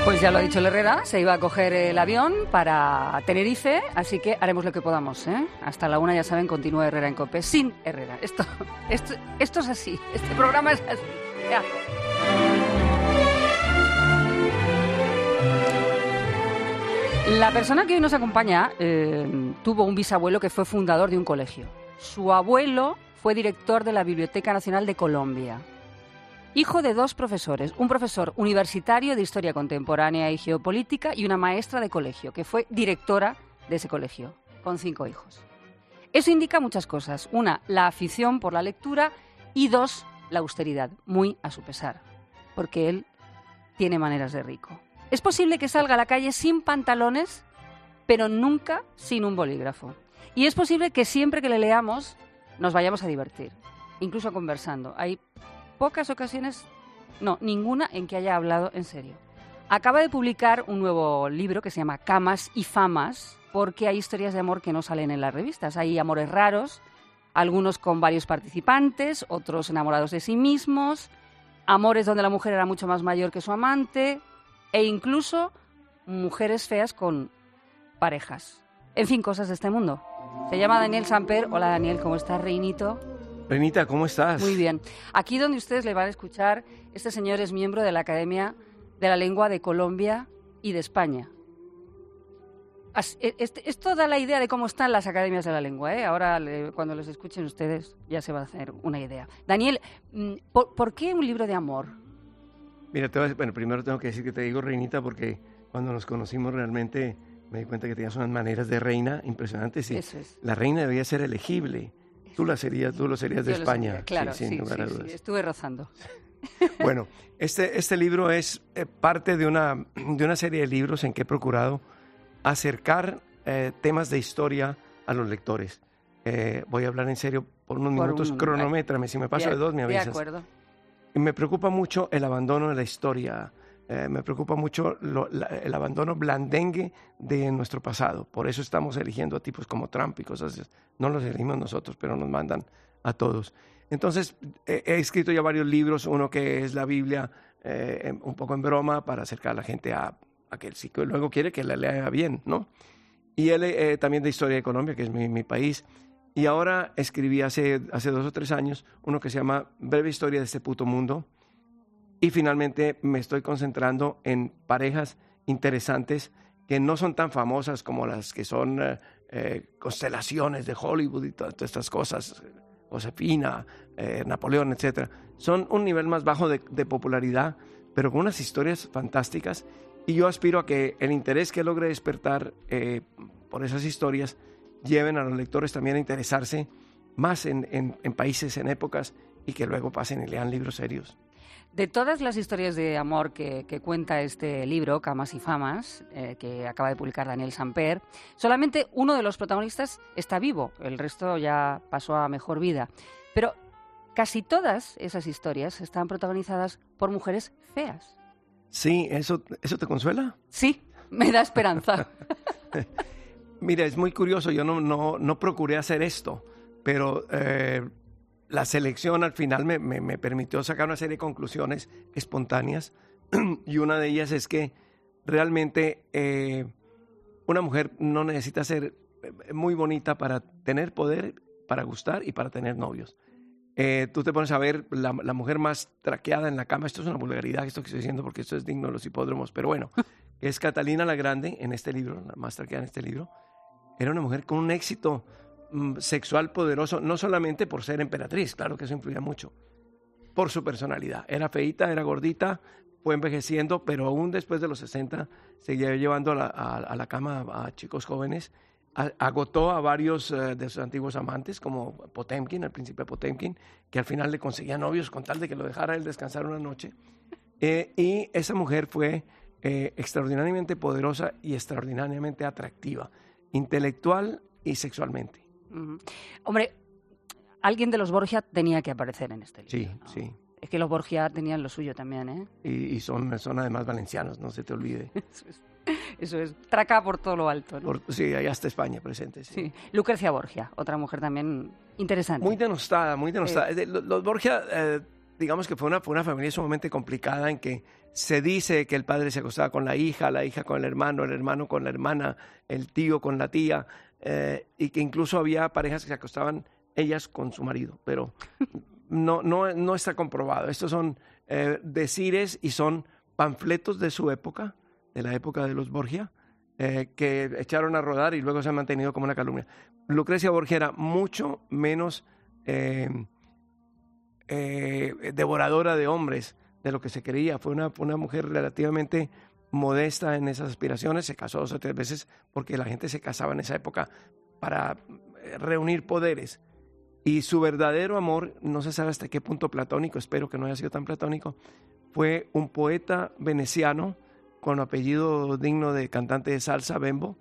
Pues ya lo ha dicho el Herrera, se iba a coger el avión para Tenerife, así que haremos lo que podamos, ¿eh? Hasta la 1, ya saben, continúa Herrera en COPE, sin Herrera. Esto es así, este programa es así. Ya. La persona que hoy nos acompaña tuvo un bisabuelo que fue fundador de un colegio. Su abuelo fue director de la Biblioteca Nacional de Colombia. Hijo de 2 profesores, un profesor universitario de Historia Contemporánea y Geopolítica y una maestra de colegio, que fue directora de ese colegio, con 5 hijos. Eso indica muchas cosas. 1, la afición por la lectura y 2, la austeridad, muy a su pesar, porque él tiene maneras de rico. Es posible que salga a la calle sin pantalones, pero nunca sin un bolígrafo. Y es posible que siempre que le leamos nos vayamos a divertir, incluso conversando. Hay pocas ocasiones, no, ninguna en que haya hablado en serio. Acaba de publicar un nuevo libro que se llama Camas y Famas, porque hay historias de amor que no salen en las revistas. Hay amores raros, algunos con varios participantes, otros enamorados de sí mismos, amores donde la mujer era mucho más mayor que su amante, e incluso mujeres feas con parejas. En fin, cosas de este mundo. Se llama Daniel Samper. Hola Daniel, ¿cómo estás, reinito? Reinita, ¿cómo estás? Muy bien. Aquí donde ustedes le van a escuchar, este señor es miembro de la Academia de la Lengua de Colombia y de España. Esto da la idea de cómo están las academias de la lengua, ¿eh? Ahora, cuando los escuchen ustedes, ya se va a hacer una idea. Daniel, ¿por qué un libro de amor? Mira, bueno, primero tengo que decir que te digo reinita porque cuando nos conocimos realmente me di cuenta que tenías unas maneras de reina impresionantes y Eso es. la reina debía ser elegible. Tú lo serías de España. Sería, claro, sin lugar a dudas. Sí, estuve rozando. Bueno, este libro es parte de una serie de libros en que he procurado acercar temas de historia a los lectores. Voy a hablar en serio por unos minutos, cronométrame, si me paso de 2 me avisas. De acuerdo. Me preocupa mucho el abandono de la historia, me preocupa mucho el abandono blandengue de nuestro pasado. Por eso estamos eligiendo a tipos como Trump y cosas así. No los elegimos nosotros, pero nos mandan a todos. Entonces, he escrito ya varios libros, uno que es la Biblia, un poco en broma, para acercar a la gente a que el psicólogo quiere que la lea bien, ¿no? Y él también de Historia de Colombia, que es mi país. Y ahora escribí hace 2 o 3 años uno que se llama Breve Historia de este puto mundo. Y finalmente me estoy concentrando en parejas interesantes que no son tan famosas como las que son constelaciones de Hollywood y todas estas cosas, Josefina, Napoleón, etc. Son un nivel más bajo de popularidad, pero con unas historias fantásticas. Y yo aspiro a que el interés que logre despertar por esas historias lleven a los lectores también a interesarse más en países, en épocas, y que luego pasen y lean libros serios. De todas las historias de amor que cuenta este libro, Camas y Famas, que acaba de publicar Daniel Samper, solamente uno de los protagonistas está vivo, el resto ya pasó a mejor vida. Pero casi todas esas historias están protagonizadas por mujeres feas. Sí, ¿eso te consuela? Sí, me da esperanza. Mira, es muy curioso, yo no procuré hacer esto, pero la selección al final me permitió sacar una serie de conclusiones espontáneas y una de ellas es que realmente una mujer no necesita ser muy bonita para tener poder, para gustar y para tener novios. Tú te pones a ver la mujer más traqueada en la cama, esto es una vulgaridad, esto que estoy diciendo porque esto es digno de los hipódromos, pero bueno, es Catalina la Grande en este libro, la más traqueada en este libro. Era una mujer con un éxito sexual poderoso, no solamente por ser emperatriz, claro que eso influía mucho, por su personalidad. Era feíta, era gordita, fue envejeciendo, pero aún después de los 60 seguía llevando a la cama a chicos jóvenes. Agotó a varios de sus antiguos amantes, como Potemkin, el príncipe Potemkin, que al final le conseguía novios con tal de que lo dejara él descansar una noche. Y esa mujer fue extraordinariamente poderosa y extraordinariamente atractiva, intelectual y sexualmente. Hombre, alguien de los Borgia tenía que aparecer en este libro. Sí, ¿no? sí. Es que los Borgia tenían lo suyo también, ¿eh? Y son además valencianos, no se te olvide. Eso es, traca por todo lo alto, ¿no? Sí, hay hasta España presente. Sí. Lucrecia Borgia, otra mujer también interesante. Muy denostada, muy denostada. Los Borgia digamos que fue una familia sumamente complicada en que se dice que el padre se acostaba con la hija con el hermano con la hermana, el tío con la tía, y que incluso había parejas que se acostaban ellas con su marido, pero no está comprobado. Estos son decires y son panfletos de su época, de la época de los Borgia, que echaron a rodar y luego se han mantenido como una calumnia. Lucrecia Borgia era mucho menos devoradora de hombres de lo que se creía. Fue una mujer relativamente modesta en esas aspiraciones. Se casó 2 o 3 veces porque la gente se casaba en esa época para reunir poderes. Y su verdadero amor, no se sabe hasta qué punto platónico, espero que no haya sido tan platónico, fue un poeta veneciano con apellido digno de cantante de salsa, Bembo,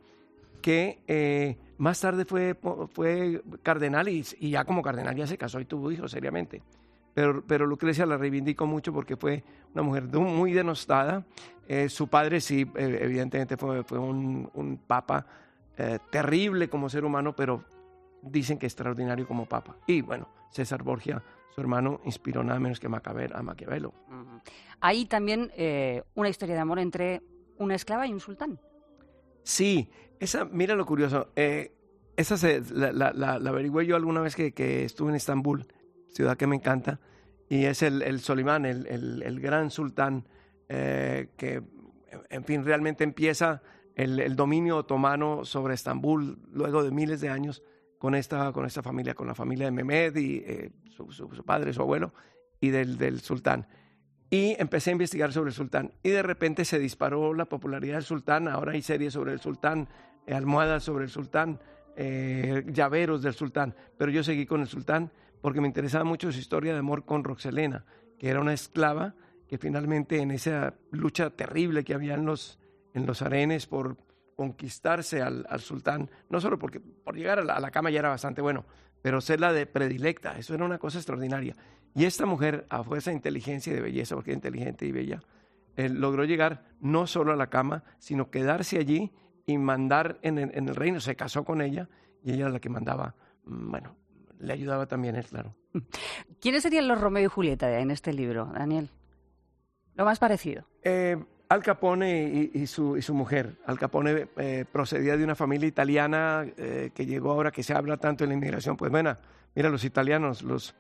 que más tarde fue cardenal y ya como cardenal ya se casó y tuvo hijos seriamente. Pero Lucrecia la reivindicó mucho porque fue una mujer muy denostada. Su padre sí, evidentemente fue un papa terrible como ser humano, pero dicen que extraordinario como papa. Y bueno, César Borgia, su hermano, inspiró nada menos que a Maquiavelo. Hay también una historia de amor entre una esclava y un sultán. Sí, mira lo curioso. Esa la averigüé yo alguna vez que estuve en Estambul, ciudad que me encanta, y es el Solimán, el gran sultán, que, en fin, realmente empieza el dominio otomano sobre Estambul luego de miles de años con esta familia, con la familia de Mehmed y su padre, su abuelo, y del sultán. Y empecé a investigar sobre el sultán y de repente se disparó la popularidad del sultán. Ahora hay series sobre el sultán, almohadas sobre el sultán, llaveros del sultán. Pero yo seguí con el sultán porque me interesaba mucho su historia de amor con Roxelena, que era una esclava que finalmente en esa lucha terrible que había en los harenes por conquistarse al sultán, no solo por llegar a la cama ya era bastante bueno, pero ser la de predilecta, eso era una cosa extraordinaria. Y esta mujer, a fuerza de inteligencia y de belleza, porque era inteligente y bella, logró llegar no solo a la cama, sino quedarse allí y mandar en el reino. Se casó con ella y ella era la que mandaba. Bueno, le ayudaba también él, claro. ¿Quiénes serían los Romeo y Julieta en este libro, Daniel? Lo más parecido. Al Capone y su mujer. Al Capone procedía de una familia italiana que llegó ahora que se habla tanto de la inmigración. Pues bueno, mira, los italianos, los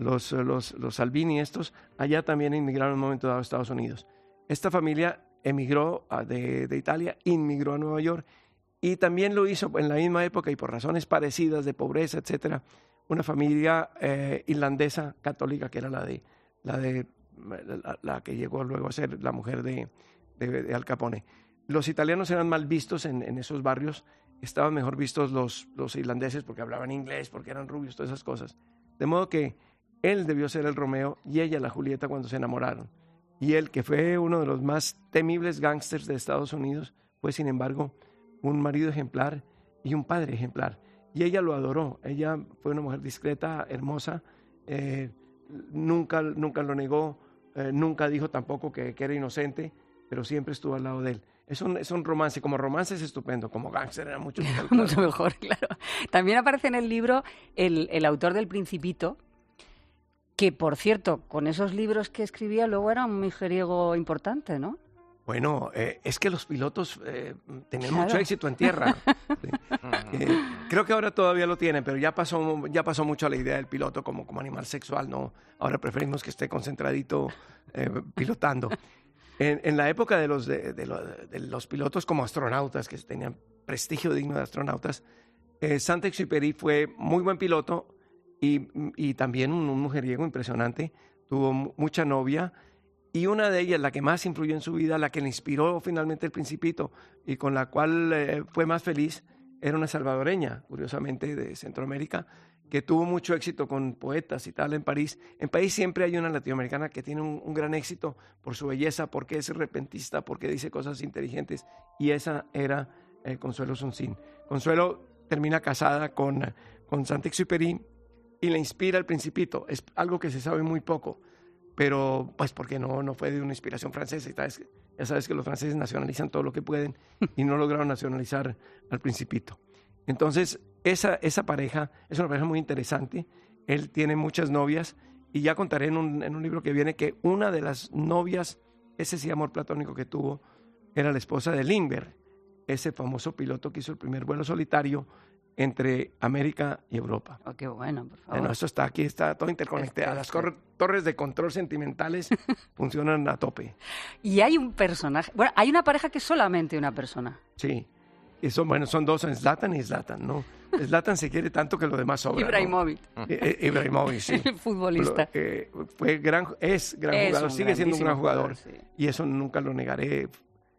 Salvini estos, allá también inmigraron en un momento dado a Estados Unidos. Esta familia emigró de Italia, inmigró a Nueva York y también lo hizo en la misma época y por razones parecidas de pobreza, etcétera, una familia irlandesa católica que era la que llegó luego a ser la mujer de Al Capone. Los italianos eran mal vistos en esos barrios, estaban mejor vistos los irlandeses porque hablaban inglés, porque eran rubios, todas esas cosas. De modo que él debió ser el Romeo y ella la Julieta cuando se enamoraron. Y él, que fue uno de los más temibles gángsters de Estados Unidos, fue sin embargo un marido ejemplar y un padre ejemplar. Y ella lo adoró. Ella fue una mujer discreta, hermosa, nunca lo negó, nunca dijo tampoco que era inocente, pero siempre estuvo al lado de él. Es un romance, como romance es estupendo, como gángster era mucho mejor. Claro. Mucho mejor, claro. También aparece en el libro el autor del Principito, que, por cierto, con esos libros que escribía luego era un mujeriego importante, ¿no? Bueno, es que los pilotos tenían mucho éxito en tierra. Sí. Creo que ahora todavía lo tienen, pero ya pasó mucho a la idea del piloto como animal sexual, ¿no? Ahora preferimos que esté concentradito pilotando. En la época de los pilotos como astronautas, que tenían prestigio digno de astronautas, Saint-Exupéry fue muy buen piloto y también un mujeriego impresionante. Tuvo mucha novia y una de ellas, la que más influyó en su vida, la que le inspiró finalmente El Principito y con la cual fue más feliz, era una salvadoreña, curiosamente, de Centroamérica, que tuvo mucho éxito con poetas y tal en París. En París siempre hay una latinoamericana que tiene un gran éxito por su belleza, porque es repentista, porque dice cosas inteligentes, y esa era Consuelo Suncín. Consuelo termina casada con Saint-Exupéry y le inspira El Principito. Es algo que se sabe muy poco, pero pues porque no fue de una inspiración francesa. Ya sabes que los franceses nacionalizan todo lo que pueden y no lograron nacionalizar al Principito. Entonces, esa pareja es una pareja muy interesante. Él tiene muchas novias Y ya contaré en un libro que viene que una de las novias, ese sí amor platónico que tuvo, era la esposa de Lindbergh, ese famoso piloto que hizo el primer vuelo solitario entre América y Europa. Oh, qué bueno, por favor. Bueno, esto está aquí, está todo interconectado. Las torres de control sentimentales funcionan a tope. Y hay un personaje, bueno, hay una pareja que es solamente una persona. Sí. Y son dos, Zlatan y Zlatan, ¿no? Zlatan se quiere tanto que lo demás sobra, Ibrahimovic. ¿no? Ibrahimovic, sí. Futbolista. Es gran jugador, sigue siendo un gran jugador. Sí. Y eso nunca lo negaré.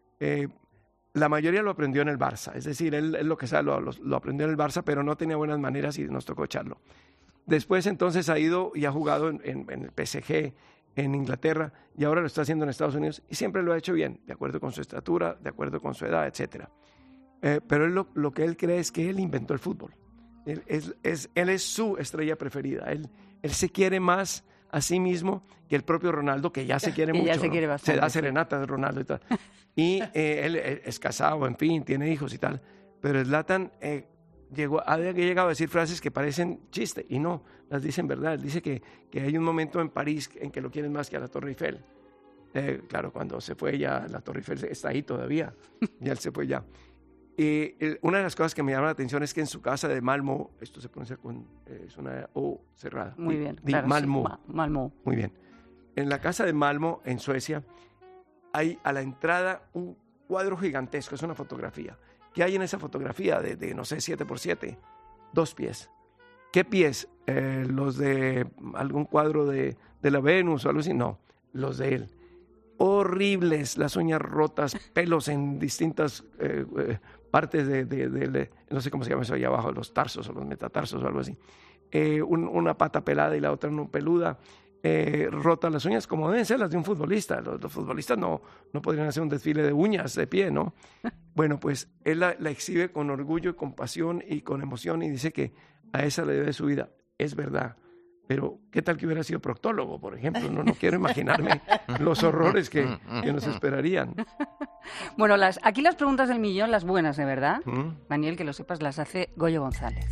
La mayoría lo aprendió en el Barça, es decir, él lo que sabe lo aprendió en el Barça, pero no tenía buenas maneras y nos tocó echarlo. Después entonces ha ido y ha jugado en el PSG, en Inglaterra, y ahora lo está haciendo en Estados Unidos, y siempre lo ha hecho bien, de acuerdo con su estatura, de acuerdo con su edad, etc. Pero él lo que él cree es que él inventó el fútbol. Él es su estrella preferida. Él se quiere más a sí mismo que el propio Ronaldo, que ya se quiere mucho. Ya se quiere bastante. Se da serenata de Ronaldo y tal. Y él es casado, en fin, tiene hijos y tal. Pero Zlatan ha llegado a decir frases que parecen chiste, y no, las dice en verdad. Él dice que hay un momento en París en que lo quieren más que a la Torre Eiffel. Claro, cuando se fue ya, la Torre Eiffel está ahí todavía. Ya él se fue ya. Y una de las cosas que me llama la atención es que en su casa de Malmö, esto se pronuncia es una O cerrada. Muy bien, claro, Malmö. Sí, Malmö. Muy bien. En la casa de Malmö, en Suecia, hay a la entrada un cuadro gigantesco, es una fotografía. ¿Qué hay en esa fotografía de no sé, 7x7? 2 pies. ¿Qué pies? ¿Los de algún cuadro de la Venus o algo así? No, los de él. Horribles, las uñas rotas, pelos en distintas partes no sé cómo se llama eso ahí abajo, los tarsos o los metatarsos o algo así. Una pata pelada y la otra no peluda. Rotas las uñas como deben ser las de un futbolista. Los futbolistas no podrían hacer un desfile de uñas de pie, ¿no? Bueno, pues él la exhibe con orgullo y con pasión y con emoción y dice que a esa le debe su vida. Es verdad. Pero, ¿qué tal que hubiera sido proctólogo, por ejemplo? No quiero imaginarme los horrores que nos esperarían. Bueno, aquí las preguntas del millón, las buenas, de verdad. Daniel, que lo sepas, las hace Goyo González.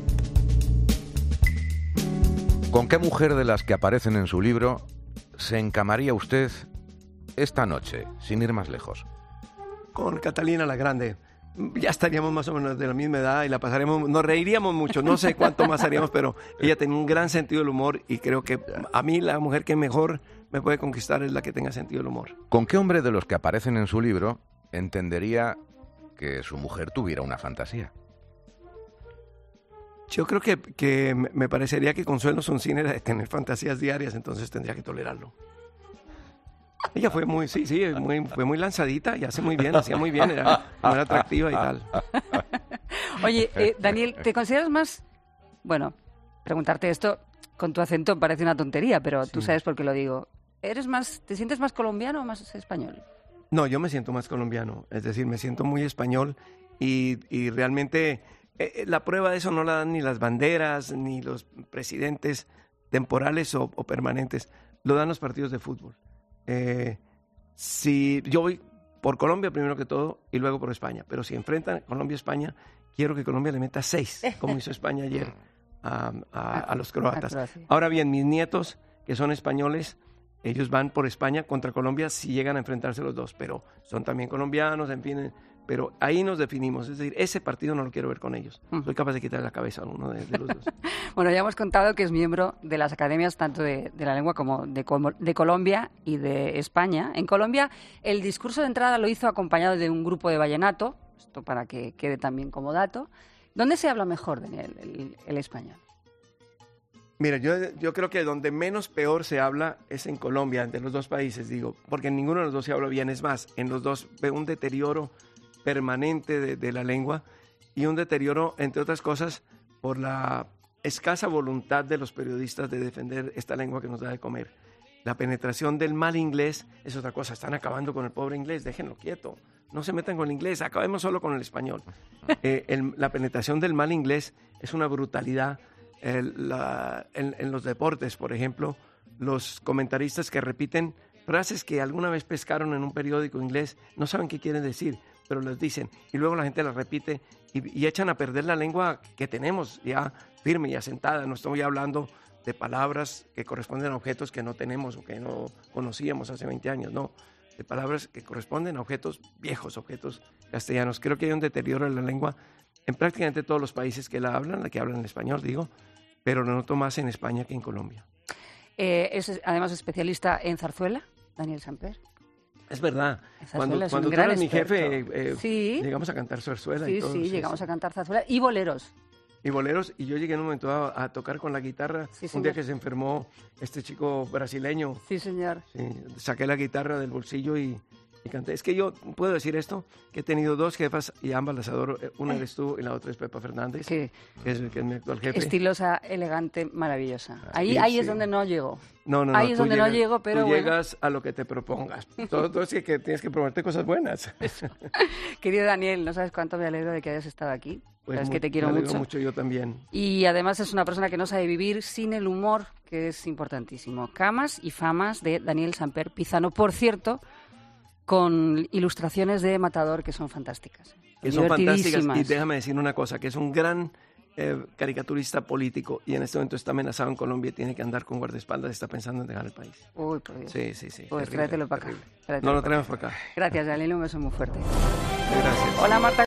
¿Con qué mujer de las que aparecen en su libro se encamaría usted esta noche, sin ir más lejos? Con Catalina la Grande. Ya estaríamos más o menos de la misma edad y la pasaremos, nos reiríamos mucho, no sé cuánto más haríamos, pero ella tenía un gran sentido del humor y creo que a mí la mujer que mejor me puede conquistar es la que tenga sentido del humor. ¿Con qué hombre de los que aparecen en su libro entendería que su mujer tuviera una fantasía? Yo creo que me parecería que Consuelo Sonsín era de tener fantasías diarias, entonces tendría que tolerarlo. Ella fue fue muy lanzadita y hacía muy bien, era atractiva y tal. Oye, Daniel, ¿te consideras más... Bueno, preguntarte esto con tu acento parece una tontería, pero tú sabes por qué lo digo. ¿Te sientes más colombiano o más español? No, yo me siento más colombiano, es decir, me siento muy español y realmente la prueba de eso no la dan ni las banderas, ni los presidentes temporales o permanentes, lo dan los partidos de fútbol. Si yo voy por Colombia primero que todo y luego por España, pero si enfrentan Colombia y España, quiero que Colombia le meta 6, como hizo España ayer a los croatas. Ahora bien, mis nietos, que son españoles, ellos van por España contra Colombia si llegan a enfrentarse los dos, pero son también colombianos, en fin, pero ahí nos definimos, es decir, ese partido no lo quiero ver con ellos. Soy capaz de quitarle la cabeza a uno de los dos. Bueno, ya hemos contado que es miembro de las academias tanto de la lengua como de Colombia y de España. En Colombia el discurso de entrada lo hizo acompañado de un grupo de vallenato, esto para que quede también como dato. ¿Dónde se habla mejor, Daniel, el español? Mira, yo creo que donde menos peor se habla es en Colombia, de los dos países, digo, porque en ninguno de los dos se habla bien. Es más, en los dos veo un deterioro permanente de la lengua y un deterioro, entre otras cosas, por la escasa voluntad de los periodistas de defender esta lengua que nos da de comer. La penetración del mal inglés es otra cosa. Están acabando con el pobre inglés, déjenlo quieto. No se metan con el inglés, acabemos solo con el español. La penetración del mal inglés es una brutalidad. En los deportes, por ejemplo, los comentaristas que repiten frases que alguna vez pescaron en un periódico inglés, no saben qué quieren decir, pero las dicen, y luego la gente las repite y echan a perder la lengua que tenemos ya firme y asentada. No estoy hablando de palabras que corresponden a objetos que no tenemos o que no conocíamos hace 20 años, no, de palabras que corresponden a objetos viejos, objetos castellanos. Creo que hay un deterioro de la lengua en prácticamente todos los países que la que hablan el español, digo, pero lo noto más en España que en Colombia. Es además especialista en zarzuela, Daniel Samper. Es verdad. Cuando tú eras mi jefe, sí. llegamos a cantar zarzuela Sí, y todo. sí, llegamos a cantar zarzuela y boleros. Y boleros, y yo llegué en un momento a tocar con la guitarra. Sí, un día que se enfermó este chico brasileño. Sí, señor. Sí, saqué la guitarra del bolsillo y canté. Es que yo puedo decir esto, que he tenido dos jefas y ambas las adoro. Una eres tú y la otra es Pepa Fernández, Sí. que es mi actual jefe. Estilosa, elegante, maravillosa. Ahí Sí, es sí. donde no llego. No, Ahí es donde no llego, pero tú bueno. llegas a lo que te propongas. Todo es que tienes que proponerte cosas buenas. Querido Daniel, no sabes cuánto me alegro de que hayas estado aquí. Pues Sabes que te quiero me alegro mucho. mucho yo también. Y además es una persona que no sabe vivir sin el humor, que es importantísimo. Camas y famas de Daniel Samper Pizano. Por cierto, con ilustraciones de Matador que son fantásticas. Que son fantásticas. Divertidísimas. Y déjame decir una cosa, que es un gran caricaturista político y en este momento está amenazado en Colombia y tiene que andar con guardaespaldas, está pensando en dejar el país. Uy, por Dios. Sí, sí, sí. Pues terrible, tráetelo para acá. terrible. Tráetelo No lo para traemos para acá. Gracias, Daniel. Un beso muy fuerte. Gracias. Hola, Marta.